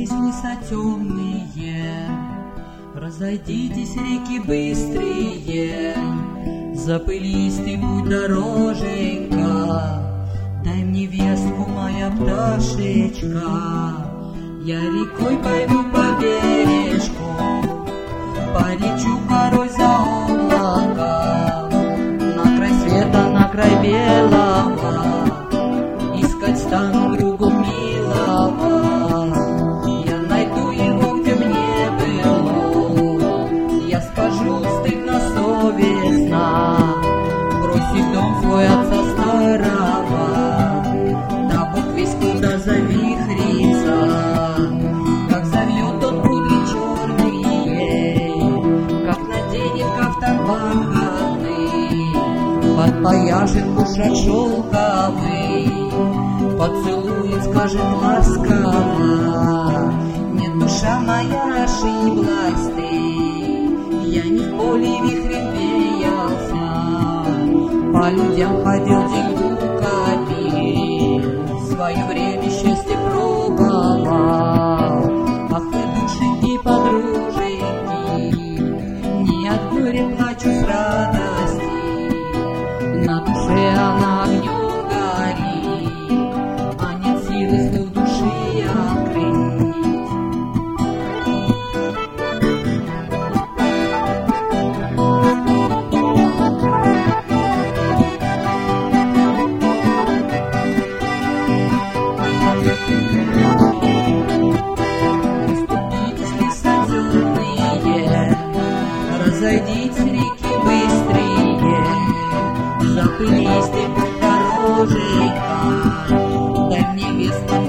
Расступитесь, леса темные, разойдитесь, реки быстрые, запылистый путь дороженька, дай мне вестку, моя пташечка. Я рекой пойду по бережку, полечу порой за облака, на край света, на край белого, искать стану другу милого. Я найду его, где мне было, я скажу стыдно, совестно, бросив дом свой отца старого, да Бог весь куда завихрится, как зовет он пудри черные, как наденет кафтан бархатный, подпояжет кушак шелковый, поцелует, скажет ласково: нет, душа моя, ошиблась ты, я не в поле вихрем веялся, по людям ходил, деньгу копил, свое время счастье пробовал. Ах вы, душеньки, подруженьки, не от горя плачу с радости, на душе она огнем горит, а нет силы в души открыть. Разойдитесь, реки быстрые, запылись ты путь дороженька, дай мне вестку,